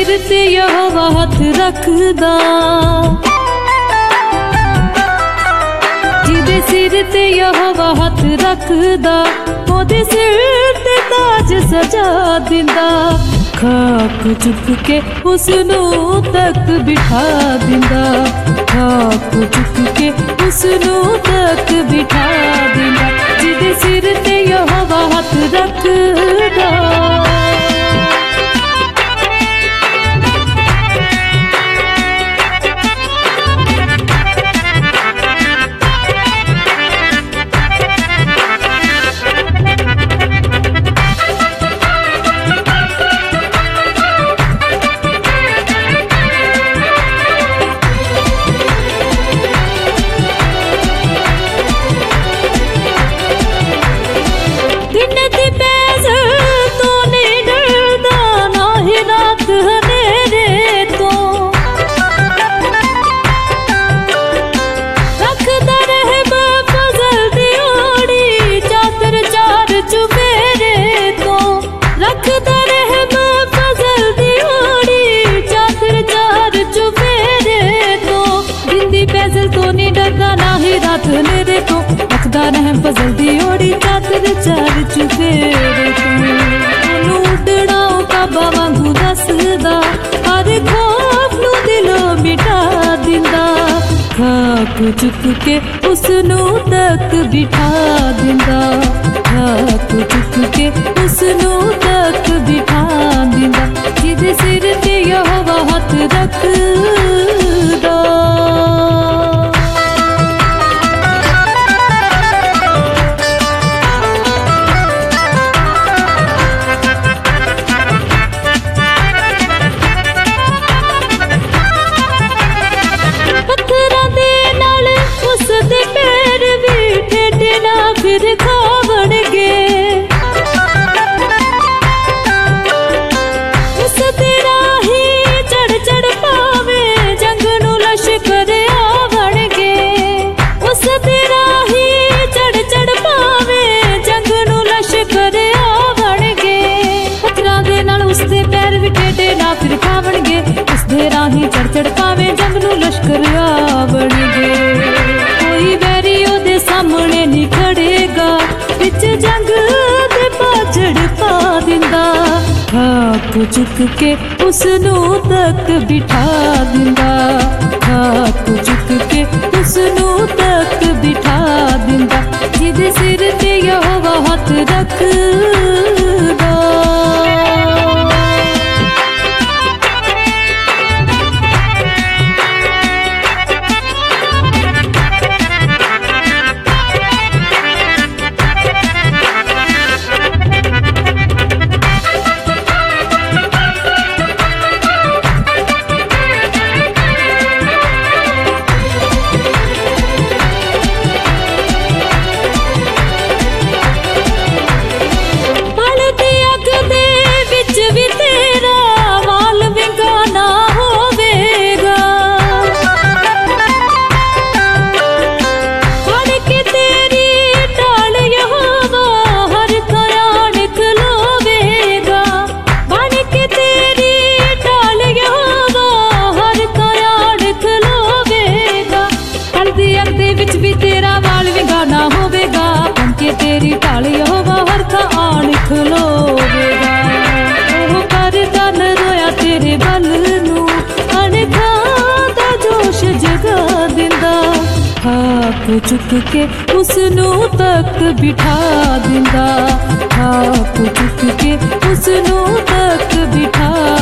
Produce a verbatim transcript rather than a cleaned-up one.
सिर ते यहोवा हथ रखदा, जिदे सिर ते यहोवा हथ रखदा, ओदे सिर ते ताज सजा दिंदा। खाक चुक के उसनू तक बिठा दिंदा, खाक चुक के उसनू तक बिठा दिंदा, जिदे सिर ते यहोवा हथ रखदा। नेरे तो रखदा रहम फजल दी ओड़ी, चादर चार चुफेरे तो उड़ना काबा वांगू दसदा, हर खौफ नू दिलों मिटा दिंदा। खाक चुक के उसनू तक बिठा दिंदा, खाक चुक के उसनू तक बिठा दिंदा, जिदे सिर ते यहोवा हथ रखदा। उसदे राही चढ़ चढ़ पावे जंग नू लश्कर आवणगे, कोई बैरी ओदे सामने नहीं खड़ेगा, बिच जंग दे पाछड़ पा दिंदा। खाक चुक के उसनू तक बिठा दिंदा, खाक चुक के उसनू तक बिठा दिंदा, जिदे सिर ते यहोवा हथ रखदा। तेरी ढाल यहोवा हर का आन खलोवेगा, ओह करदा न रोया तेरे बल नू, अणखा दा जोश जगा दिंदा। खाक चुक के उसनू तक बिठा दिंदा, खाक चुक के उसनू तक बिठा